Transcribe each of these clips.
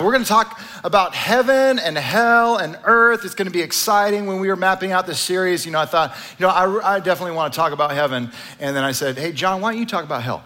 We're going to talk about heaven and hell and earth. It's going to be exciting. When we were mapping out this series, I thought, I definitely want to talk about heaven. And then I said, hey, John, why don't you talk about hell?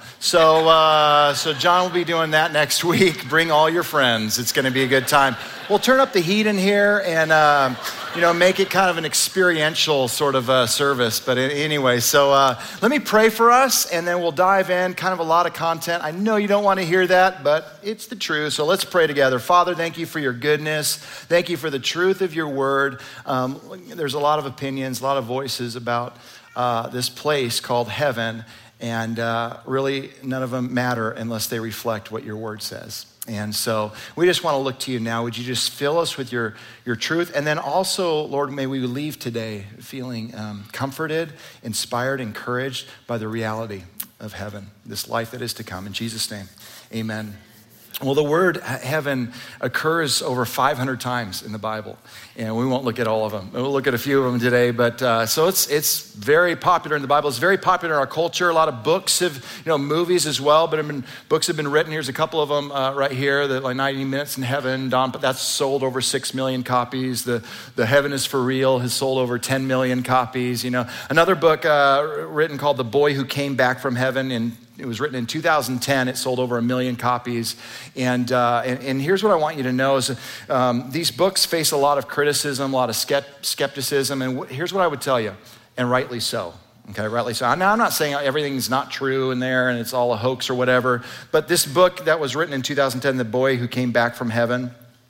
So John will be doing that next week. Bring all your friends. It's going to be a good time. We'll turn up the heat in here and, make it kind of an experiential sort of service. But anyway, so let me pray for us, and then we'll dive in. Kind of a lot of content. I know you don't want to hear that, but it's the truth. So let's pray together. Father, thank you for your goodness. Thank you for the truth of your word. There's a lot of opinions, a lot of voices about this place called heaven, and really none of them matter unless they reflect what your word says. And so we just want to look to you now. Would you just fill us with your truth? And then also, Lord, may we leave today feeling comforted, inspired, encouraged by the reality of heaven, this life that is to come. In Jesus' name, amen. Well, the word heaven occurs over 500 times in the Bible, and we won't look at all of them. We'll look at a few of them today, but so it's very popular in the Bible. It's very popular in our culture. A lot of books have, movies as well, but books have been written. Here's a couple of them right here, like 90 Minutes in Heaven. That's sold over 6 million copies. The Heaven is for Real has sold over 10 million copies. Another book written called The Boy Who Came Back from Heaven, it was written in 2010. It sold over 1 million copies. And here's what I want you to know is these books face a lot of criticism, a lot of skepticism. And here's what I would tell you, and rightly so. Okay, rightly so. Now, I'm not saying everything's not true in there and it's all a hoax or whatever. But this book that was written in 2010, The Boy Who Came Back from Heaven,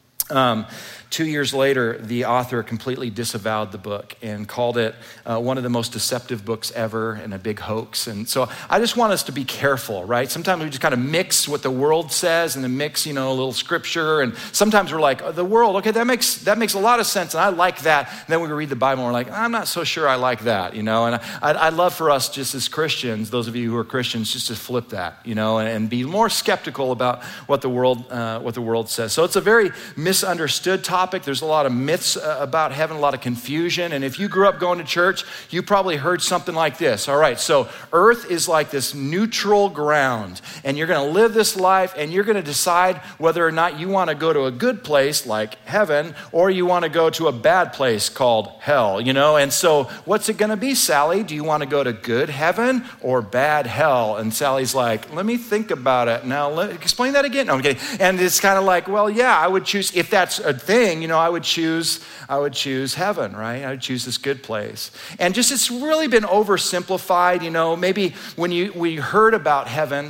2 years later, the author completely disavowed the book and called it one of the most deceptive books ever and a big hoax. And so I just want us to be careful, right? Sometimes we just kind of mix what the world says and then mix, a little scripture. And sometimes we're like, the world, okay, that makes a lot of sense. And I like that. And then we read the Bible and we're like, I'm not so sure I like that, And I'd love for us just as Christians, those of you who are Christians, just to flip that, and be more skeptical about what the world says. So it's a very misunderstood topic. There's a lot of myths about heaven, a lot of confusion. And if you grew up going to church, you probably heard something like this. All right, so earth is like this neutral ground, and you're going to live this life, and you're going to decide whether or not you want to go to a good place like heaven, or you want to go to a bad place called hell, And so what's it going to be, Sally? Do you want to go to good heaven or bad hell? And Sally's like, let me think about it. Now, explain that again. No, I'm kidding. And it's kind of like, well, yeah, I would choose, if that's a thing, I would choose heaven, right? I would choose this good place. And just, it's really been oversimplified, maybe when we heard about heaven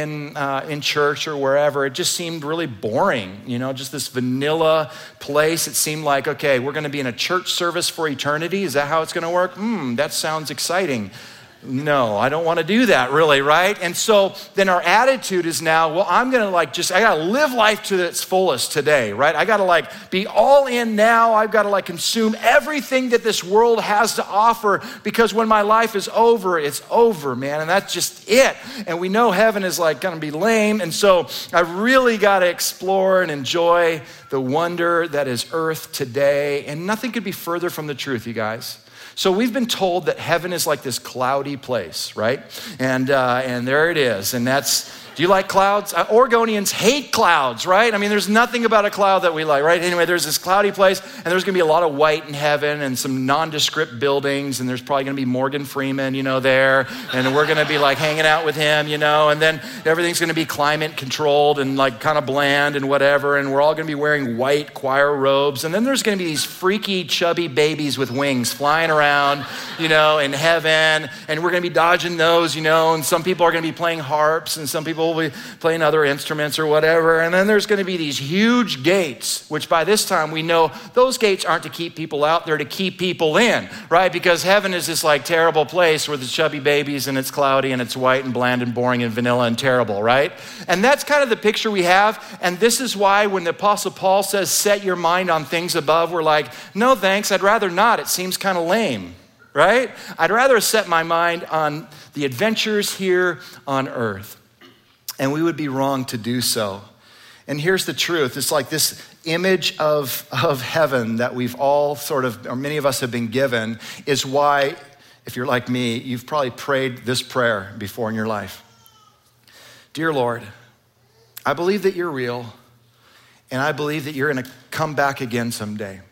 in church or wherever, it just seemed really boring, just this vanilla place. It seemed like, okay, we're going to be in a church service for eternity. Is that how it's going to work? That sounds exciting. No, I don't want to do that really, right? And so then our attitude is now, well, I'm going to I got to live life to its fullest today, right? I got to be all in now. I've got to consume everything that this world has to offer, because when my life is over, it's over, man. And that's just it. And we know heaven is going to be lame. And so I've really got to explore and enjoy the wonder that is earth today. And nothing could be further from the truth, you guys. So we've been told that heaven is like this cloudy place, right? And there it is. And do you like clouds? Oregonians hate clouds, right? I mean, there's nothing about a cloud that we like, right? Anyway, there's this cloudy place, and there's going to be a lot of white in heaven and some nondescript buildings, and there's probably going to be Morgan Freeman, there, and we're going to be hanging out with him, and then everything's going to be climate controlled and kind of bland and whatever, and we're all going to be wearing white choir robes, and then there's going to be these freaky, chubby babies with wings flying around, in heaven, and we're going to be dodging those, and some people are going to be playing harps, and some people will be playing other instruments or whatever. And then there's going to be these huge gates, which by this time we know those gates aren't to keep people out, they're to keep people in, right? Because heaven is this terrible place where the chubby babies and it's cloudy and it's white and bland and boring and vanilla and terrible, right? And that's kind of the picture we have. And this is why when the Apostle Paul says, set your mind on things above, we're like, no thanks, I'd rather not. It seems kind of lame, right? I'd rather set my mind on the adventures here on earth. And we would be wrong to do so. And here's the truth. It's like this image of heaven that we've all or many of us have been given, is why, if you're like me, you've probably prayed this prayer before in your life. Dear Lord, I believe that you're real, And I believe that you're going to come back again someday.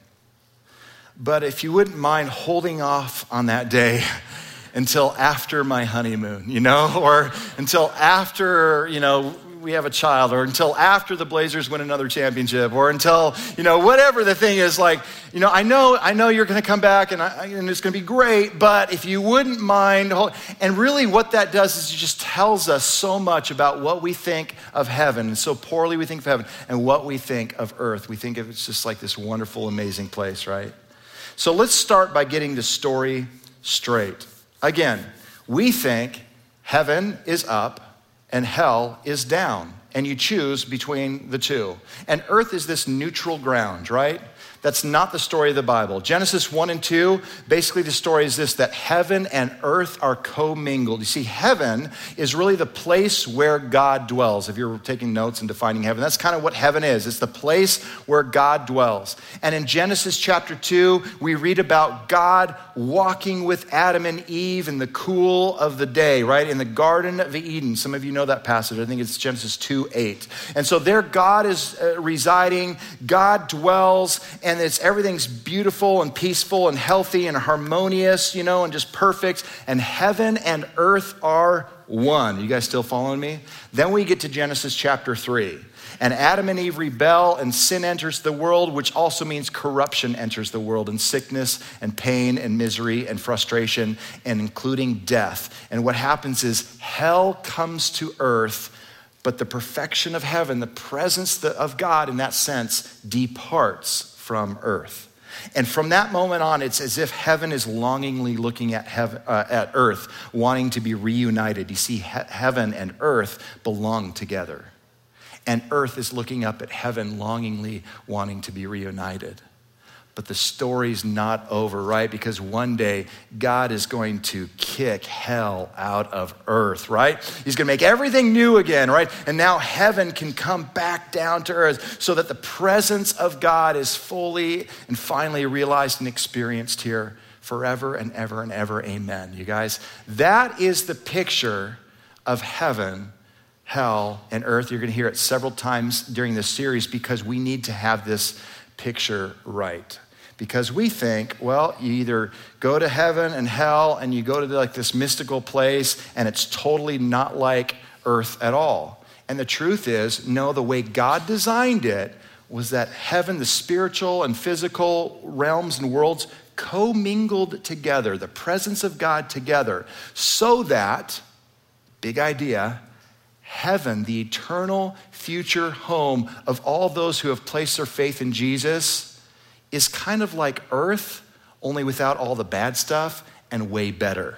But if you wouldn't mind holding off on that day until after my honeymoon, or until after, we have a child, or until after the Blazers win another championship, or until, whatever the thing is, I know you're going to come back and it's going to be great, but if you wouldn't mind, and really what that does is it just tells us so much about what we think of heaven, and so poorly we think of heaven, and what we think of earth. We think of it's just like this wonderful, amazing place, right? So let's start by getting the story straight. Again, we think heaven is up and hell is down, and you choose between the two. And earth is this neutral ground, right? That's not the story of the Bible. Genesis 1 and 2, basically the story is this, that heaven and earth are commingled. You see, heaven is really the place where God dwells. If you're taking notes and defining heaven, that's kind of what heaven is. It's the place where God dwells. And in Genesis chapter 2, we read about God walking with Adam and Eve in the cool of the day, right? In the Garden of Eden. Some of you know that passage. I think it's Genesis 2:8. And so there God is residing, God dwells, and everything's beautiful and peaceful and healthy and harmonious, and just perfect. And heaven and earth are one. You guys still following me? Then we get to Genesis chapter 3. And Adam and Eve rebel, and sin enters the world, which also means corruption enters the world, and sickness and pain and misery and frustration, and including death. And what happens is hell comes to earth, but the perfection of heaven, the presence of God in that sense, departs from earth. And from that moment on, it's as if heaven is longingly looking at earth, wanting to be reunited. You see, heaven and earth belong together. And earth is looking up at heaven, longingly wanting to be reunited. But the story's not over, right? Because one day, God is going to kick hell out of earth, right? He's going to make everything new again, right? And now heaven can come back down to earth so that the presence of God is fully and finally realized and experienced here forever and ever and ever. Amen. You guys, that is the picture of heaven, hell, and earth. You're going to hear it several times during this series because we need to have this picture right. Because we think, well, you either go to heaven and hell and you go to this mystical place and it's totally not like earth at all. And the truth is, no, the way God designed it was that heaven, the spiritual and physical realms and worlds commingled together, the presence of God together, so that, big idea, heaven, the eternal future home of all those who have placed their faith in Jesus, is kind of like earth, only without all the bad stuff and way better.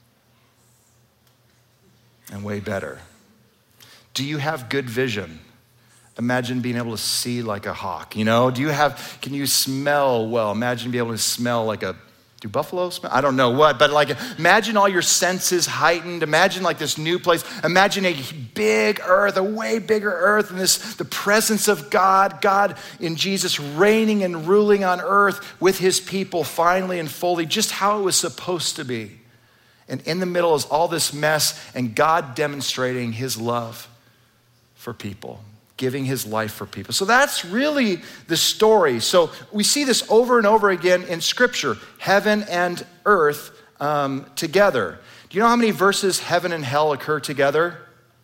And way better. Do you have good vision? Imagine being able to see like a hawk, can you smell well? Imagine being able to smell like do buffalo smell? I don't know what, but imagine all your senses heightened. Imagine this new place. Imagine a big earth, a way bigger earth, and the presence of God in Jesus reigning and ruling on earth with his people finally and fully, just how it was supposed to be. And in the middle is all this mess and God demonstrating his love for people, giving his life for people. So that's really the story. So we see this over and over again in Scripture, heaven and earth together. Do you know how many verses heaven and hell occur together?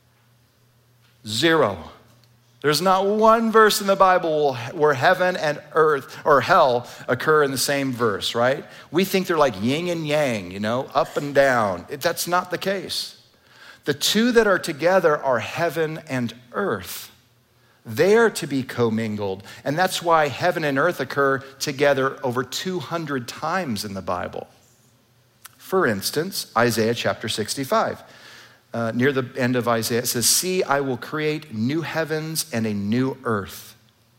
0. There's not one verse in the Bible where heaven and earth or hell occur in the same verse, right? We think they're like yin and yang, up and down. That's not the case. The two that are together are heaven and earth. They are to be commingled. And that's why heaven and earth occur together over 200 times in the Bible. For instance, Isaiah chapter 65. Near the end of Isaiah, it says, "See, I will create new heavens and a new earth.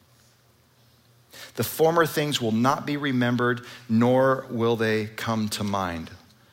The former things will not be remembered, nor will they come to mind."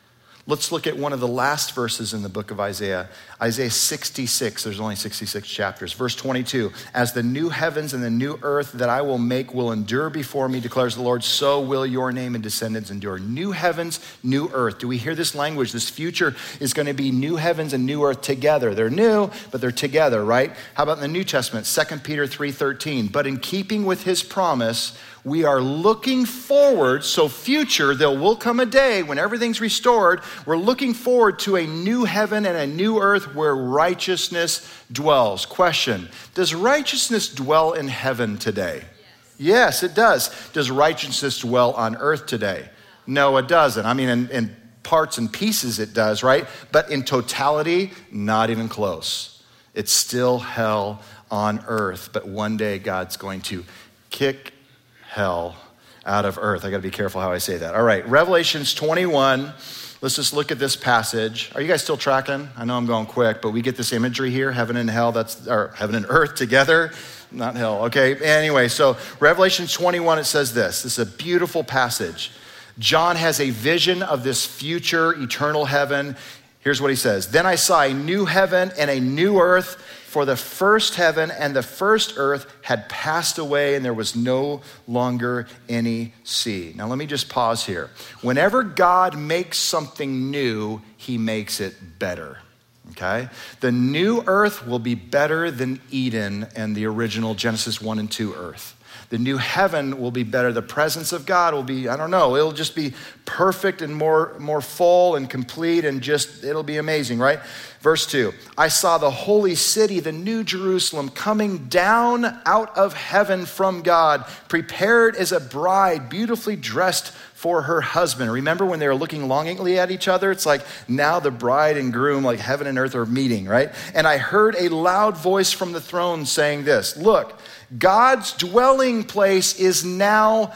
Let's look at one of the last verses in the book of Isaiah. Isaiah 66, there's only 66 chapters. Verse 22, as the new heavens and the new earth that I will make will endure before me, declares the Lord, so will your name and descendants endure. New heavens, new earth. Do we hear this language? This future is going to be new heavens and new earth together. They're new, but they're together, right? How about in the New Testament? 2 Peter 3:13, but in keeping with his promise, we are looking forward, so future, there will come a day when everything's restored. We're looking forward to a new heaven and a new earth where righteousness dwells. Question, does righteousness dwell in heaven today? Yes, it does. Does righteousness dwell on earth today? No, it doesn't. I mean, in parts and pieces it does, right? But in totality, not even close. It's still hell on earth, but one day God's going to kick hell out of earth. I got to be careful how I say that. All right, Revelations 21. Let's just look at this passage. Are you guys still tracking? I know I'm going quick, but we get this imagery here, heaven and hell, or heaven and earth together, not hell. Okay, anyway, so Revelation 21, it says this. This is a beautiful passage. John has a vision of this future eternal heaven. Here's what he says. Then I saw a new heaven and a new earth, for the first heaven and the first earth had passed away, and there was no longer any sea. Now, let me just pause here. Whenever God makes something new, he makes it better, okay? The new earth will be better than Eden and the original Genesis 1 and 2 earth. The new heaven will be better. The presence of God will be, it'll just be perfect and more full and complete, and just, it'll be amazing, right? Verse 2, I saw the holy city, the new Jerusalem, coming down out of heaven from God, prepared as a bride, beautifully dressed for her husband. Remember when they were looking longingly at each other? It's like now the bride and groom, like heaven and earth, are meeting, right? And I heard a loud voice from the throne saying this, look, God's dwelling place is now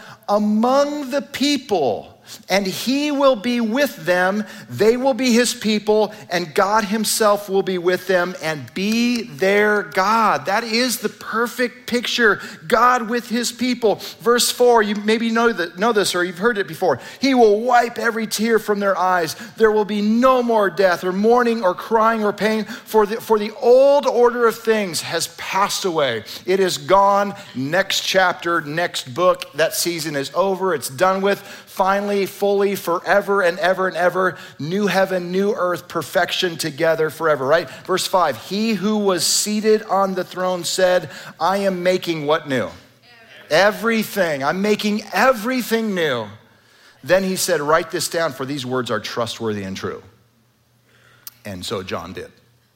among the people, and he will be with them. They will be his people, and God himself will be with them and be their God. That is the perfect picture. God with his people. Verse 4, you maybe know this or you've heard it before. He will wipe every tear from their eyes. There will be no more death or mourning or crying or pain, for the old order of things has passed away. It is gone. Next chapter, next book. That season is over. It's done with. Finally, fully, forever and ever and ever, new heaven, new earth, perfection together forever, right? Verse 5, he who was seated on the throne said, I am making what new? Everything. I'm making everything new. Then he said, write this down, for these words are trustworthy and true. And so John did.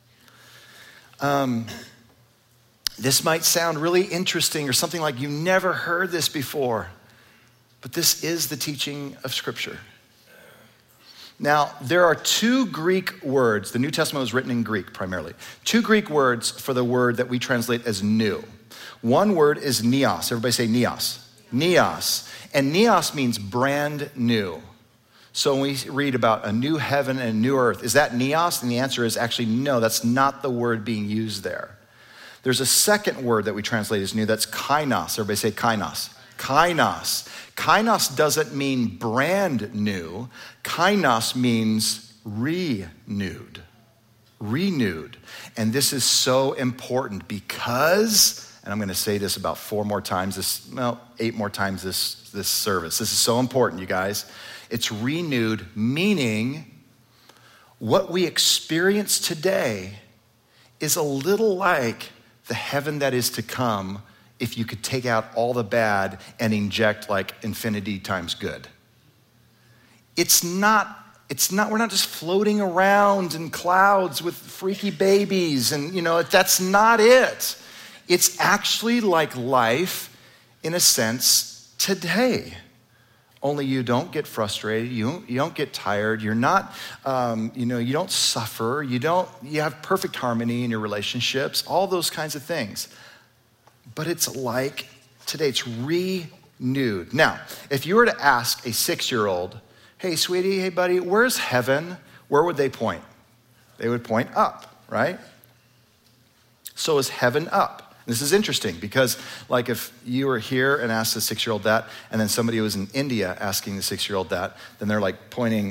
This might sound really interesting or something like you never heard this before. But this is the teaching of Scripture. Now, there are two Greek words. The New Testament was written in Greek primarily. Two Greek words for the word that we translate as new. One word is neos. Everybody say neos. Neos. And neos means brand new. So when we read about a new heaven and a new earth, is that neos? And the answer is actually no, that's not the word being used there. There's a second word that we translate as new, that's kainos. Everybody say kainos. Kainos. Kainos doesn't mean brand new. Kainos means renewed. Renewed. And this is so important because, and I'm going to say this about 8 more times this service. This is so important, you guys. It's renewed, meaning what we experience today is a little like the heaven that is to come if you could take out all the bad and inject like infinity times good. We're not just floating around in clouds with freaky babies and, that's not it. It's actually like life in a sense today. Only you don't get frustrated, you don't get tired, you're not, you don't suffer, you have perfect harmony in your relationships, all those kinds of things. But it's like today, it's renewed. Now, if you were to ask a 6-year-old, hey, sweetie, hey, buddy, where's heaven? Where would they point? They would point up, right? So is heaven up? This is interesting because like if you were here and asked a 6-year-old that, and then somebody was in India asking the 6-year-old that, then they're like pointing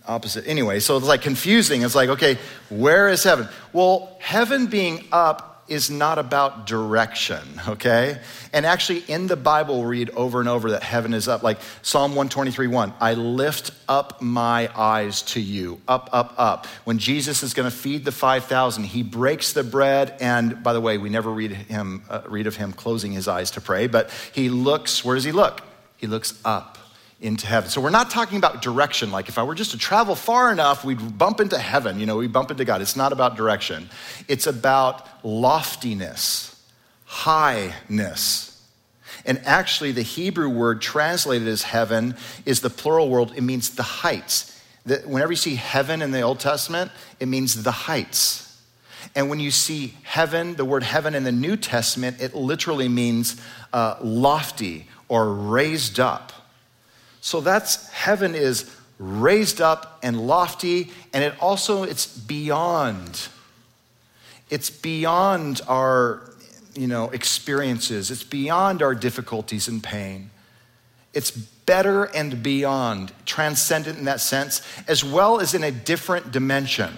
opposite. Anyway, so it's like confusing. It's like, okay, where is heaven? Well, heaven being up is not about direction, okay? And actually in the Bible, we read over and over that heaven is up. Like Psalm 123:1, I lift up my eyes to you, up, up, up. When Jesus is gonna feed the 5,000, he breaks the bread. And by the way, we never read of him closing his eyes to pray, but he looks, where does he look? He looks up into heaven. So we're not talking about direction. Like if I were just to travel far enough, we'd bump into heaven, we bump into God. It's not about direction. It's about loftiness, highness. And actually the Hebrew word translated as heaven is the plural word. It means the heights. Whenever you see heaven in the Old Testament, it means the heights. And when you see heaven, the word heaven in the New Testament, it literally means lofty or raised up. So heaven is raised up and lofty, and it's beyond. It's beyond our, experiences. It's beyond our difficulties and pain. It's better and beyond, transcendent in that sense, as well as in a different dimension.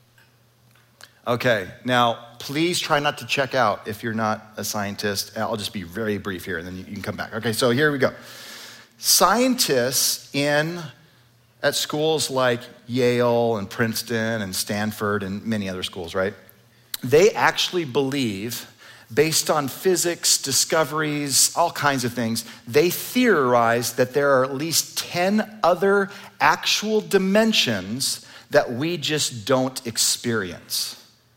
Okay, now please try not to check out if you're not a scientist. I'll just be very brief here, and then you can come back. Okay, so here we go. Scientists at schools like Yale and Princeton and Stanford and many other schools, right? They actually believe, based on physics, discoveries, all kinds of things, they theorize that there are at least 10 other actual dimensions that we just don't experience.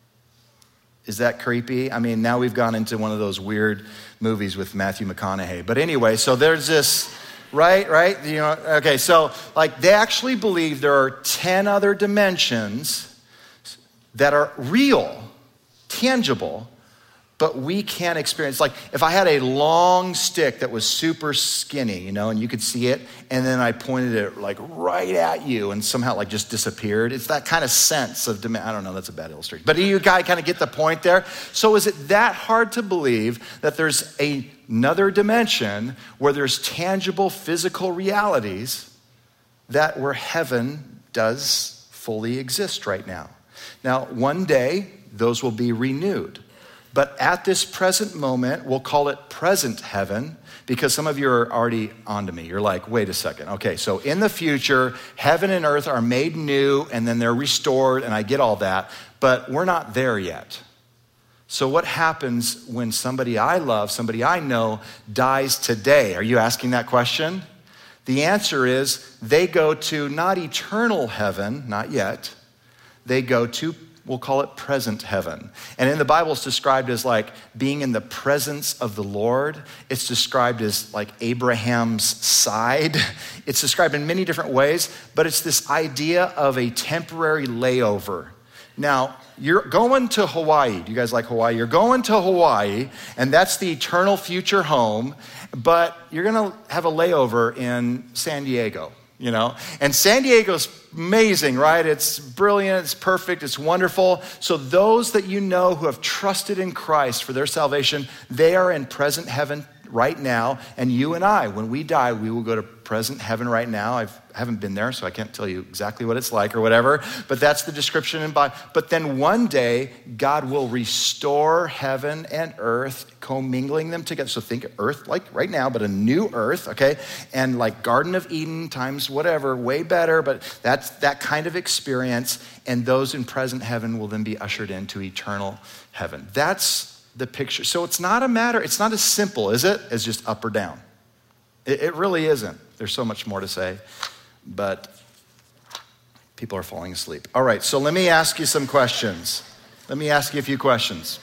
Is that creepy? I mean, now we've gone into one of those weird movies with Matthew McConaughey. But anyway, so there's this... Right? Okay, so they actually believe there are 10 other dimensions that are real, tangible, but we can't experience. Like if I had a long stick that was super skinny, and you could see it, and then I pointed it right at you and somehow just disappeared. It's that kind of sense of dimension. I don't know, that's a bad illustration. But you guys kind of get the point there? So is it that hard to believe that there's another dimension where there's tangible physical realities where heaven does fully exist right now? Now, one day, those will be renewed. But at this present moment, we'll call it present heaven, because some of you are already onto me. You're like, wait a second. Okay, so in the future, heaven and earth are made new, and then they're restored, and I get all that, but we're not there yet. So what happens when somebody I love, somebody I know, dies today? Are you asking that question? The answer is they go to not eternal heaven, not yet. They go to, we'll call it present heaven. And in the Bible, it's described as being in the presence of the Lord. It's described as Abraham's side. It's described in many different ways, but it's this idea of a temporary layover. Now, you're going to Hawaii. Do you guys like Hawaii? You're going to Hawaii, and that's the eternal future home, but you're going to have a layover in San Diego. And San Diego's amazing, right? It's brilliant, it's perfect, it's wonderful. So those that who have trusted in Christ for their salvation, they are in present heaven right now. And you and I, when we die, we will go to present heaven right now. I haven't been there, so I can't tell you exactly what it's like or whatever, but that's the description in Bible. But then one day, God will restore heaven and earth, commingling them together. So think earth like right now, but a new earth, okay? And Garden of Eden times whatever, way better, but that's that kind of experience. And those in present heaven will then be ushered into eternal heaven. That's the picture. So it's not as simple, is it, as just up or down. It really isn't. There's so much more to say, but people are falling asleep. All right, so let me ask you some questions. Let me ask you a few questions.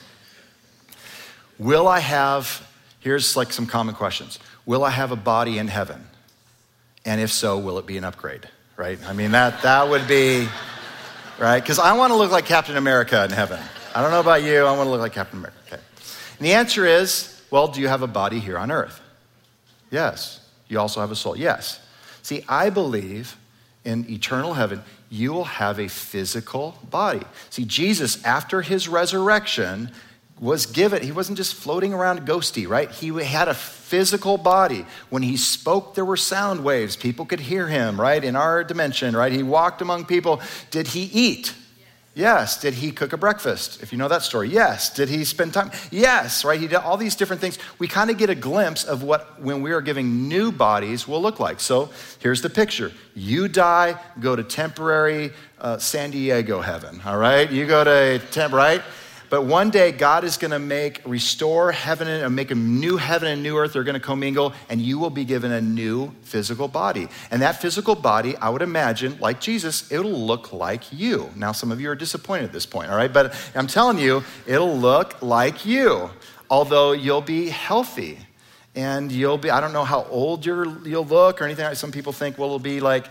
Here's some common questions. Will I have a body in heaven? And if so, will it be an upgrade, right? I mean, that would be, right? Because I want to look like Captain America in heaven. I don't know about you, I want to look like Captain America. Okay. And the answer is, well, do you have a body here on earth? Yes. You also have a soul? Yes. See, I believe in eternal heaven, you will have a physical body. See, Jesus, after his resurrection, was given, he wasn't just floating around ghosty, right? He had a physical body. When he spoke, there were sound waves. People could hear him, right? In our dimension, right? He walked among people. Did he eat? Yes. Did he cook a breakfast? If you know that story, yes. Did he spend time? Yes, right? He did all these different things. We kind of get a glimpse of what, when we are giving new bodies, will look like. So here's the picture. You die, go to temporary San Diego heaven, all right? You go to right? But one day, God is going to restore heaven and make a new heaven and new earth. They're going to commingle, and you will be given a new physical body. And that physical body, I would imagine, like Jesus, it'll look like you. Now, some of you are disappointed at this point, all right? But I'm telling you, it'll look like you, although you'll be healthy. And you'll be, I don't know how old you'll look or anything. Some people think, well, it'll be like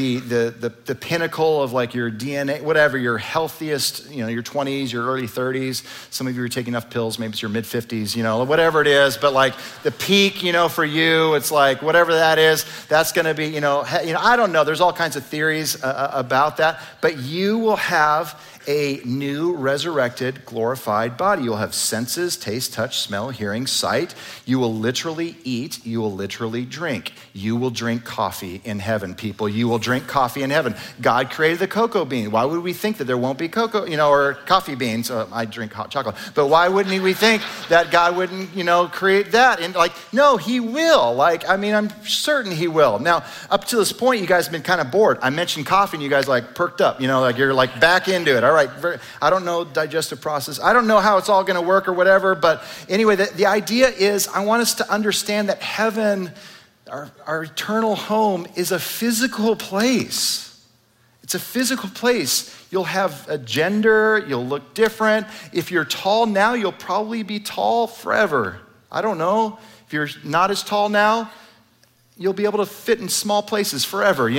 the pinnacle of like your DNA, whatever, your healthiest, your 20s, your early 30s. Some of you are taking enough pills, maybe it's your mid 50s, whatever it is. But like the peak, for you, it's like whatever that is, that's going to be, I don't know. There's all kinds of theories about that. But you will have a new resurrected, glorified body. You'll have senses, taste, touch, smell, hearing, sight. You will literally eat. You will literally drink. You will drink coffee in heaven, people. You will drink coffee in heaven. God created the cocoa bean. Why would we think that there won't be cocoa, or coffee beans? I drink hot chocolate. But why wouldn't we think that God wouldn't, create that? And no, he will. I'm certain he will. Now, up to this point, you guys have been kind of bored. I mentioned coffee and you guys perked up, you're back into it. All right. I don't know digestive process. I don't know how it's all going to work or whatever. But anyway, the idea is I want us to understand that heaven, our eternal home, is a physical place. It's a physical place. You'll have a gender. You'll look different. If you're tall now, you'll probably be tall forever. I don't know. If you're not as tall now, you'll be able to fit in small places forever.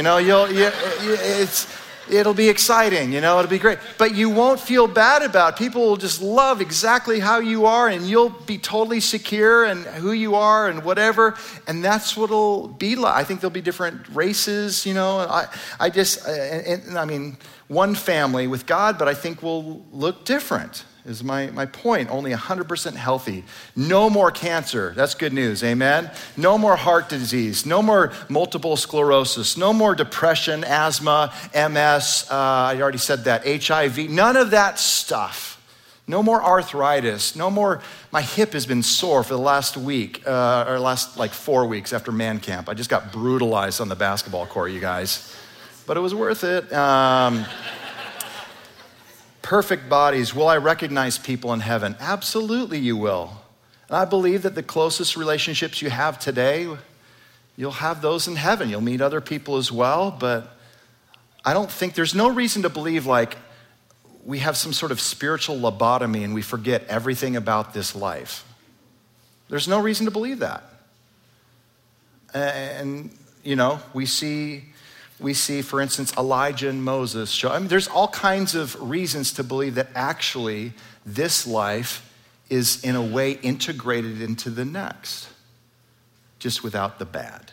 It'll be exciting, it'll be great. But you won't feel bad about it. People will just love exactly how you are, and you'll be totally secure in who you are and whatever. And that's what it'll be like. I think there'll be different races, one family with God, but I think will look different. Is my point. Only 100% healthy. No more cancer. That's good news, amen? No more heart disease. No more multiple sclerosis. No more depression, asthma, MS, I already said that, HIV. None of that stuff. No more arthritis. No more, my hip has been sore for the last week, or last 4 weeks after man camp. I just got brutalized on the basketball court, you guys. But it was worth it. Perfect bodies. Will I recognize people in heaven? Absolutely you will. And I believe that the closest relationships you have today, you'll have those in heaven. You'll meet other people as well, but I don't think, there's no reason to believe we have some sort of spiritual lobotomy and we forget everything about this life. There's no reason to believe that. And, we see, for instance, Elijah and Moses show. There's all kinds of reasons to believe that actually this life is in a way integrated into the next, just without the bad.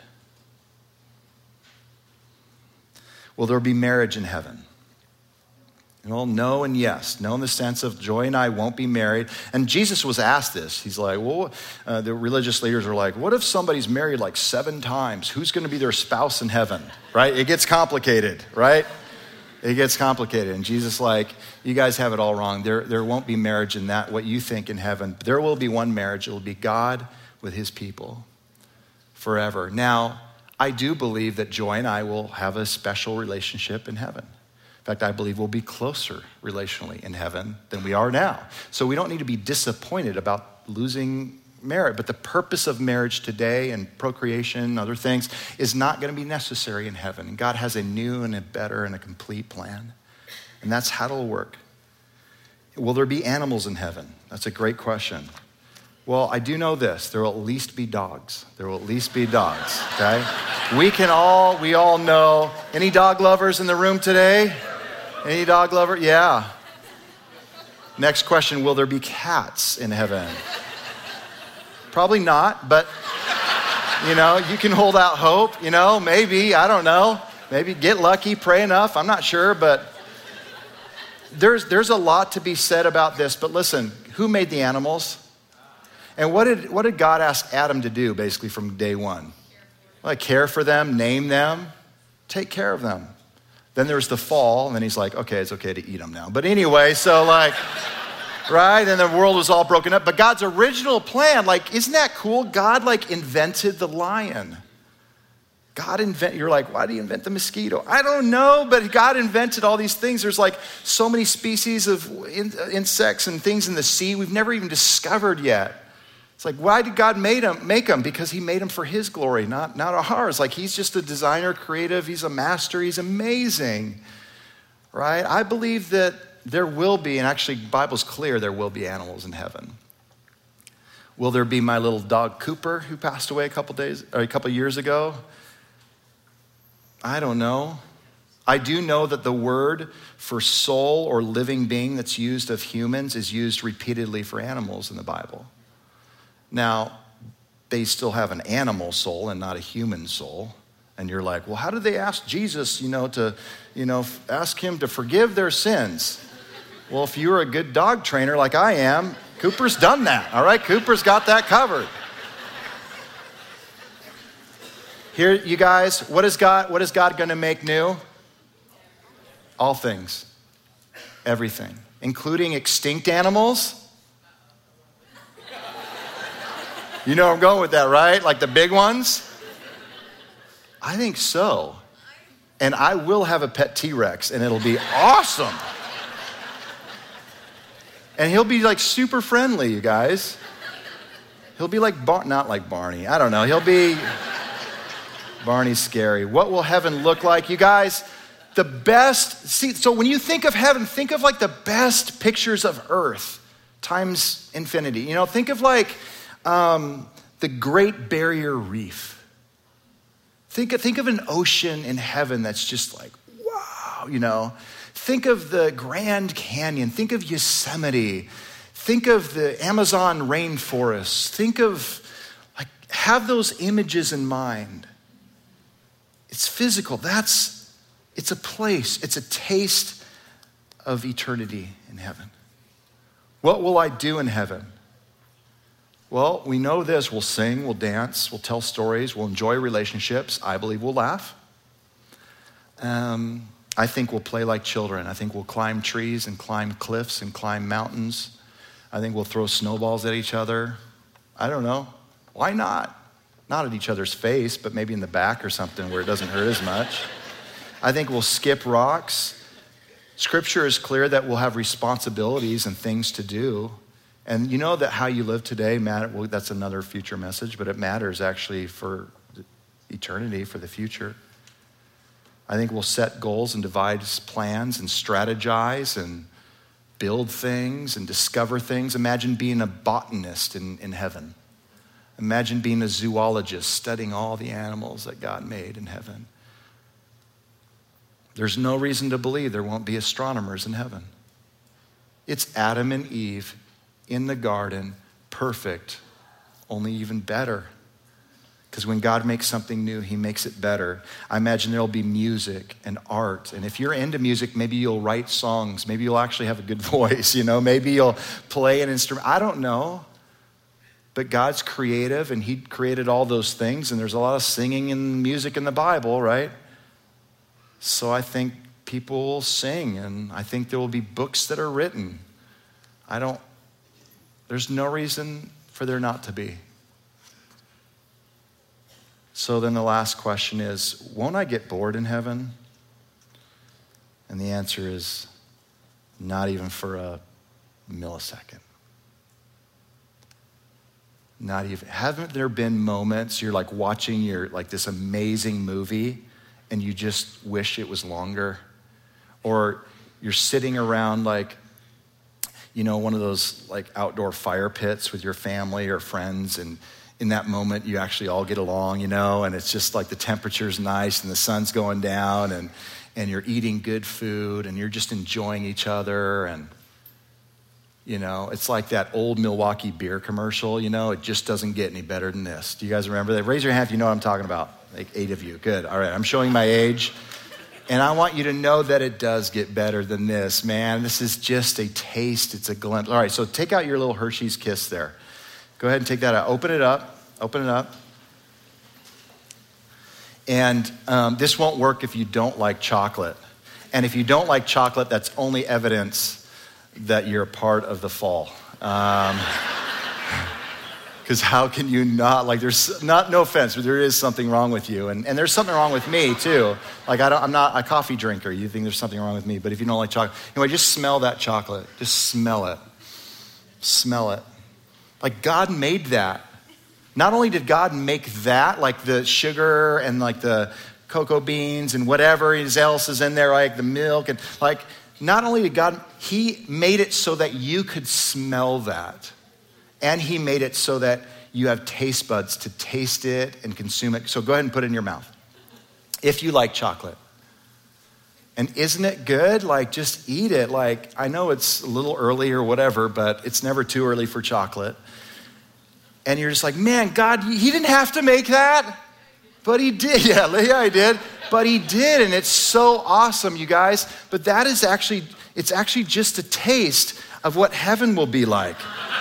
Will there be marriage in heaven? Well, no and yes. No in the sense of Joy and I won't be married. And Jesus was asked this. He's like, the religious leaders are like, what if somebody's married 7 times? Who's going to be their spouse in heaven, right? It gets complicated, right? It gets complicated. And Jesus you guys have it all wrong. There won't be marriage in that, what you think in heaven. There will be one marriage. It will be God with his people forever. Now, I do believe that Joy and I will have a special relationship in heaven. In fact, I believe we'll be closer relationally in heaven than we are now. So we don't need to be disappointed about losing marriage. But the purpose of marriage today and procreation and other things is not going to be necessary in heaven. And God has a new and a better and a complete plan. And that's how it'll work. Will there be animals in heaven? That's a great question. Well, I do know this. There will at least be dogs. There will at least be dogs, okay? We all know. Any dog lovers in the room today? Any dog lover? Yeah. Next question, will there be cats in heaven? Probably not, but you can hold out hope, maybe, I don't know. Maybe get lucky, pray enough, I'm not sure, but there's a lot to be said about this. But listen, Who made the animals? And what did God ask Adam to do basically from day one? Like care for them, name them, take care of them. Then there's the fall, and then he's like, okay, it's okay to eat them now. But anyway, so like, right? And the world was all broken up. But God's original plan, like, isn't that cool? God like invented the lion. You're like, why do you invent the mosquito? I don't know, but God invented all these things. There's like so many species of insects and things in the sea we've never even discovered yet. It's like, why did God make them? Because he made them for his glory, not ours. Like he's just a designer, creative, he's a master, he's amazing, right? I believe that there will be, and actually the Bible's clear, there will be animals in heaven. Will there be my little dog Cooper who passed away a couple years ago? I don't know. I do know that the word for soul or living being that's used of humans is used repeatedly for animals in the Bible. Now, they still have an animal soul and not a human soul. And you're like, well, how did they ask Jesus, to ask him to forgive their sins? Well, if you're a good dog trainer like I am, Cooper's done that, all right? Cooper's got that covered. Here, you guys, what is God going to make new? All things, everything, including extinct animals. You know where I'm going with that, right? Like the big ones? I think so. And I will have a pet T-Rex, and it'll be awesome. And he'll be like super friendly, you guys. He'll be like, not like Barney. I don't know. He'll be... Barney's scary. What will heaven look like? You guys, so when you think of heaven, think of like the best pictures of earth times infinity. Think of like the Great Barrier Reef. Think of an ocean in heaven that's just like, wow, Think of the Grand Canyon. Think of Yosemite. Think of the Amazon rainforest. Have those images in mind. It's physical. It's a place. It's a taste of eternity in heaven. What will I do in heaven? Well, we know this. We'll sing, we'll dance, we'll tell stories, we'll enjoy relationships. I believe we'll laugh. I think we'll play like children. I think we'll climb trees and climb cliffs and climb mountains. I think we'll throw snowballs at each other. I don't know. Why not? Not at each other's face, but maybe in the back or something where it doesn't hurt as much. I think we'll skip rocks. Scripture is clear that we'll have responsibilities and things to do. And you know that how you live today matters. Well, that's another future message, but it matters actually for eternity, for the future. I think we'll set goals and devise plans and strategize and build things and discover things. Imagine being a botanist in heaven. Imagine being a zoologist studying all the animals that God made in heaven. There's no reason to believe there won't be astronomers in heaven. It's Adam and Eve in the garden, perfect, only even better. Because when God makes something new, he makes it better. I imagine there'll be music and art. And if you're into music, maybe you'll write songs. Maybe you'll actually have a good voice, Maybe you'll play an instrument. I don't know. But God's creative, and he created all those things, and there's a lot of singing and music in the Bible, right? So I think people will sing, and I think there will be books that are written. There's no reason for there not to be. So then the last question is, won't I get bored in heaven? And the answer is, not even for a millisecond. Not even. Haven't there been moments you're like watching this amazing movie and you just wish it was longer? Or you're sitting around one of those like outdoor fire pits with your family or friends, and in that moment you actually all get along, and it's just like the temperature's nice and the sun's going down and you're eating good food and you're just enjoying each other, and it's like that old Milwaukee beer commercial, it just doesn't get any better than this. Do you guys remember that? Raise your hand if you know what I'm talking about. Like 8 of you. Good. All right. I'm showing my age. And I want you to know that it does get better than this, man. This is just a taste. It's a glimpse. All right, so take out your little Hershey's Kiss there. Go ahead and take that out. Open it up. Open it up. And this won't work if you don't like chocolate. And if you don't like chocolate, that's only evidence that you're a part of the fall. Because how can you not, like, there's not, no offense, but there is something wrong with you. And there's something wrong with me too. Like, I'm not a coffee drinker. You think there's something wrong with me. But if you don't like chocolate, anyway, just smell that chocolate. Just smell it. Smell it. Like, God made that. Not only did God make that, like the sugar and like the cocoa beans and whatever else is in there, like the milk, and like, not only did God, he made it so that you could smell that. And he made it so that you have taste buds to taste it and consume it. So go ahead and put it in your mouth. If you like chocolate. And isn't it good? Like, just eat it. Like, I know it's a little early or whatever, but it's never too early for chocolate. And you're just like, man, God, he didn't have to make that. But he did. Yeah, he did. But he did. And it's so awesome, you guys. But that is actually, it's actually just a taste of what heaven will be like.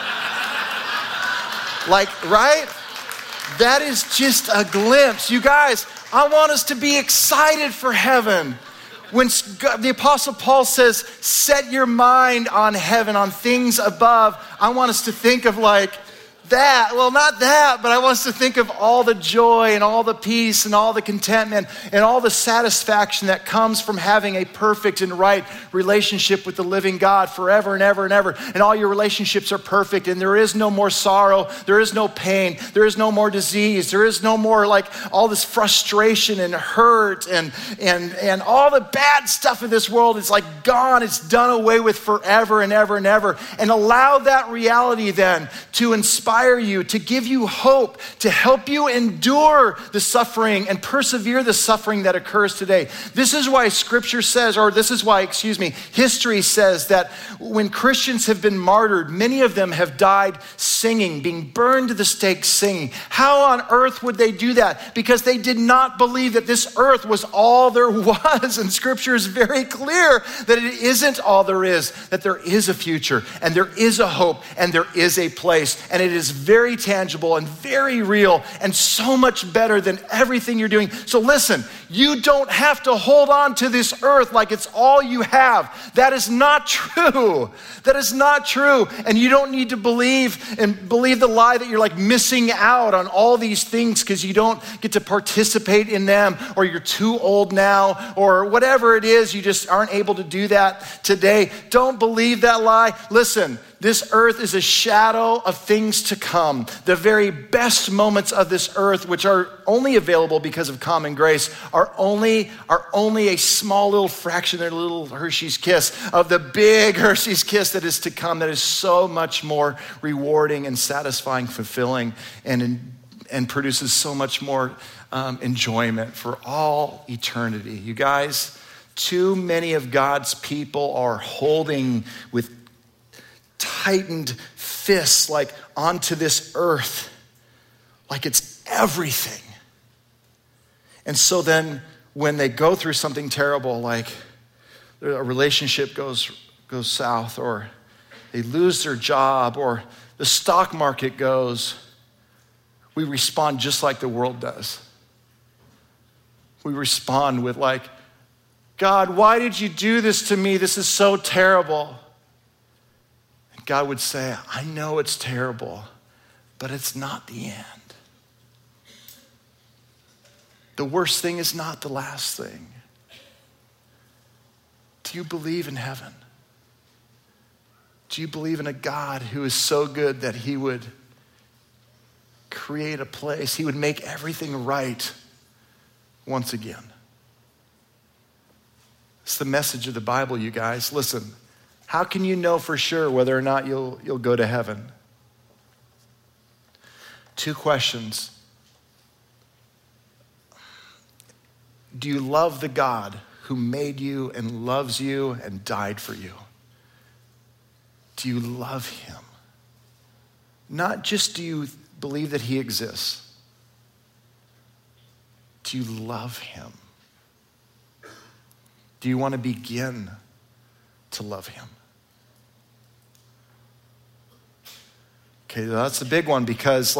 Like, right? That is just a glimpse. You guys, I want us to be excited for heaven. When the Apostle Paul says, set your mind on heaven, on things above, I want us to think of like that. Well, not that, but I want us to think of all the joy and all the peace and all the contentment and all the satisfaction that comes from having a perfect and right relationship with the living God forever and ever and ever. And all your relationships are perfect, and there is no more sorrow. There is no pain. There is no more disease. There is no more like all this frustration and hurt and all the bad stuff of this world. It's like gone. It's done away with forever and ever and ever. And allow that reality then to inspire you, to give you hope, to help you endure the suffering and persevere the suffering that occurs today. This is why scripture says, or this is why, history says that when Christians have been martyred, many of them have died singing, being burned to the stake singing. How on earth would they do that? Because they did not believe that this earth was all there was. And scripture is very clear that it isn't all there is, that there is a future and there is a hope and there is a place, and it is very tangible and very real and so much better than everything you're doing. So listen, you don't have to hold on to this earth like it's all you have. That is not true. That is not true. And you don't need to believe the lie that you're like missing out on all these things because you don't get to participate in them, or you're too old now, or whatever it is, you just aren't able to do that today. Don't believe that lie. Listen, this earth is a shadow of things to come. The very best moments of this earth, which are only available because of common grace, are only a small little fraction, a little Hershey's Kiss of the big Hershey's Kiss that is to come, that is so much more rewarding and satisfying, fulfilling, and produces so much more enjoyment for all eternity. You guys, too many of God's people are holding with tightened fists like onto this earth like it's everything. And so then when they go through something terrible, like a relationship goes south, or they lose their job, or the stock market goes, we respond just like the world does. We respond with like, God, why did you do this to me? This is so terrible. God would say, I know it's terrible, but it's not the end. The worst thing is not the last thing. Do you believe in heaven? Do you believe in a God who is so good that he would create a place, he would make everything right once again? It's the message of the Bible, you guys. Listen. How can you know for sure whether or not you'll go to heaven? 2 questions. Do you love the God who made you and loves you and died for you? Do you love him? Not just do you believe that he exists. Do you love him? Do you want to begin to love him? Okay, that's the big one because,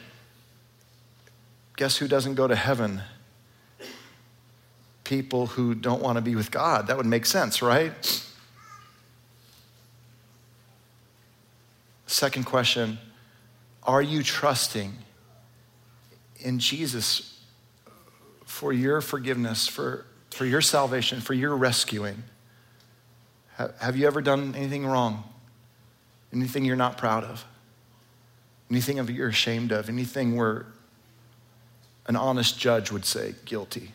guess who doesn't go to heaven? People who don't want to be with God. That would make sense, right? Second question, are you trusting in Jesus for your forgiveness, for your salvation, for your rescuing? Have you ever done anything wrong? Anything you're not proud of? Anything that you're ashamed of? Anything where an honest judge would say guilty?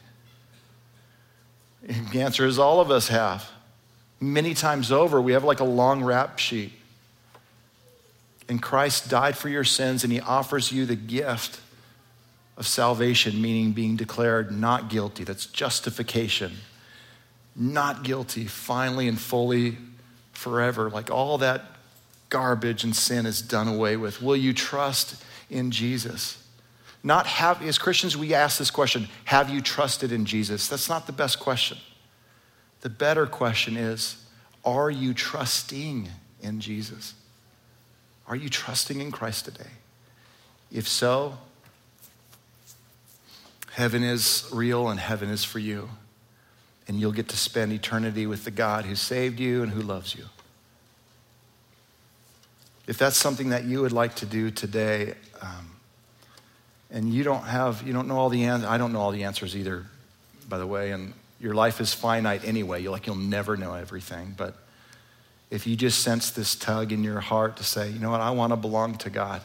And the answer is all of us have. Many times over, we have like a long rap sheet. And Christ died for your sins, and he offers you the gift of salvation, meaning being declared not guilty. That's justification. Not guilty, finally and fully, forever. Like all that garbage and sin is done away with. Will you trust in Jesus? As Christians, we ask this question, have you trusted in Jesus? That's not the best question. The better question is, are you trusting in Jesus? Are you trusting in Christ today? If so, heaven is real and heaven is for you. And you'll get to spend eternity with the God who saved you and who loves you. If that's something that you would like to do today, and you don't know all the answers, I don't know all the answers either, by the way, and your life is finite anyway. You'll never know everything. But if you just sense this tug in your heart to say, you know what, I want to belong to God,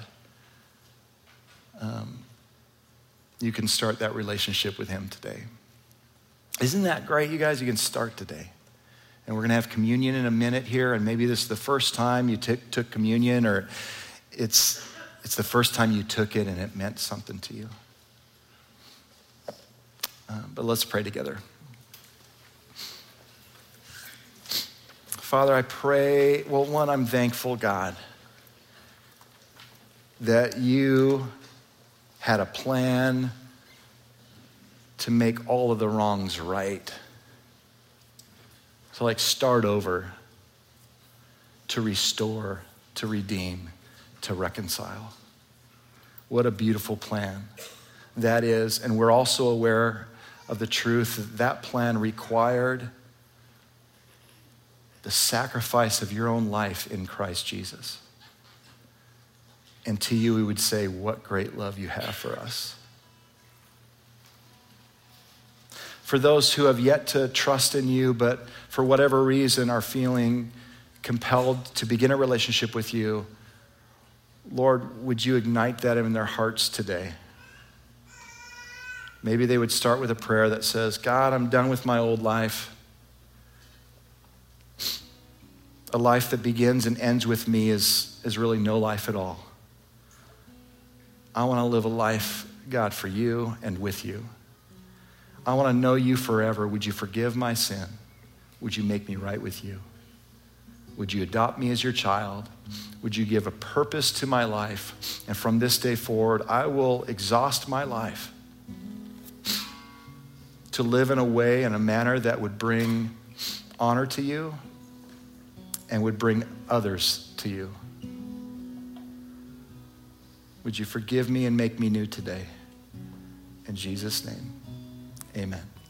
you can start that relationship with him today. Isn't that great, you guys? You can start today. And we're going to have communion in a minute here, and maybe this is the first time you took communion, or it's the first time you took it and it meant something to you. But let's pray together. Father, I pray, one, I'm thankful, God, that you had a plan to make all of the wrongs right. To start over, to restore, to redeem, to reconcile. What a beautiful plan that is. And we're also aware of the truth that that plan required the sacrifice of your own life in Christ Jesus. And to you, we would say, what great love you have for us. For those who have yet to trust in you, but for whatever reason are feeling compelled to begin a relationship with you, Lord, would you ignite that in their hearts today? Maybe they would start with a prayer that says, God, I'm done with my old life. A life that begins and ends with me is really no life at all. I want to live a life, God, for you and with you. I want to know you forever. Would you forgive my sin? Would you make me right with you? Would you adopt me as your child? Would you give a purpose to my life? And from this day forward, I will exhaust my life to live in a way, in a manner that would bring honor to you and would bring others to you. Would you forgive me and make me new today? In Jesus' name, amen.